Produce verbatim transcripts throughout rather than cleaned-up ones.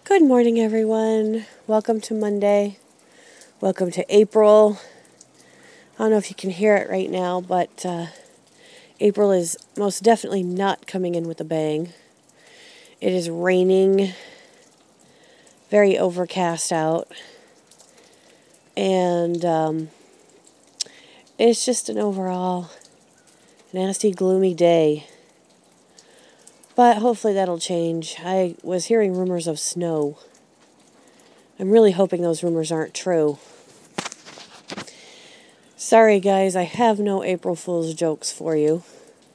Good morning, everyone. Welcome to Monday. Welcome to April. I don't know if you can hear it right now, but uh, April is most definitely not coming in with a bang. It is raining, very overcast out, and um, it's just an overall nasty, gloomy day. But hopefully that'll change. I was hearing rumors of snow. I'm really hoping those rumors aren't true. Sorry, guys, I have no April Fool's jokes for you.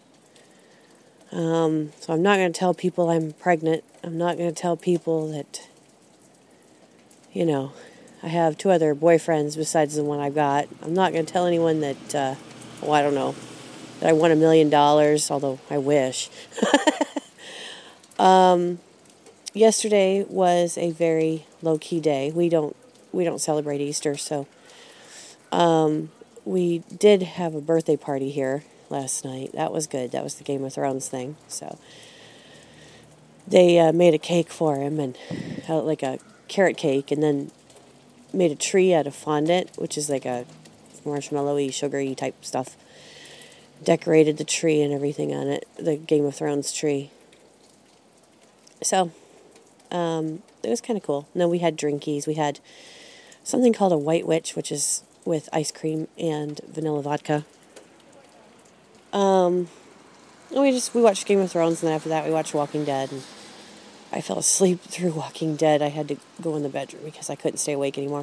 Um, so I'm not going to tell people I'm pregnant. I'm not going to tell people that, you know, I have two other boyfriends besides the one I've got. I'm not going to tell anyone that, uh, well, I don't know, that I won a million dollars, although I wish. um, yesterday was a very low-key day. We don't, we don't celebrate Easter, so um, we did have a birthday party here last night. That was good. That was the Game of Thrones thing. So they uh, made a cake for him, and uh, like a carrot cake, and then made a tree out of fondant, which is like a marshmallowy, sugary type stuff. Decorated the tree and everything on it, the Game of Thrones tree. So um, it was kind of cool. And then we had drinkies. We had something called a White Witch, which is with ice cream and vanilla vodka. Um, and we just we watched Game of Thrones, and then after that we watched Walking Dead. And I fell asleep through Walking Dead. I had to go in the bedroom because I couldn't stay awake anymore.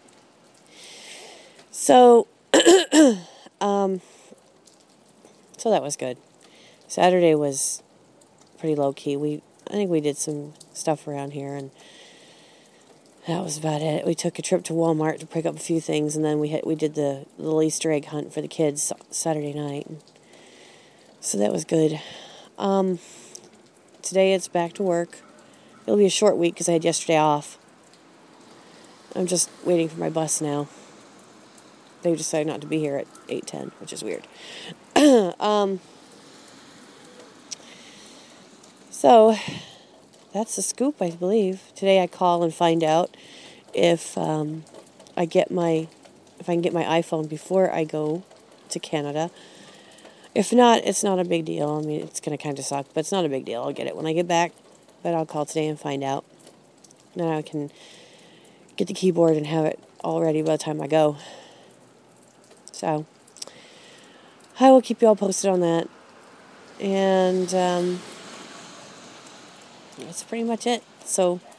So, um, so that was good. Saturday was pretty low key. We I think we did some stuff around here, and that was about it. We took a trip to Walmart to pick up a few things, and then we had, we did the little Easter egg hunt for the kids Saturday night. So that was good. Um, today it's back to work. It'll be a short week because I had yesterday off. I'm just waiting for my bus now. They decided not to be here at eight ten, which is weird. um, so that's the scoop, I believe. Today I call and find out if um, I get my if I can get my iPhone before I go to Canada. If not, it's not a big deal. I mean, it's going to kind of suck, but it's not a big deal. I'll get it when I get back. But I'll call today and find out. Then I can get the keyboard and have it all ready by the time I go. So I will keep you all posted on that. And um, that's pretty much it. So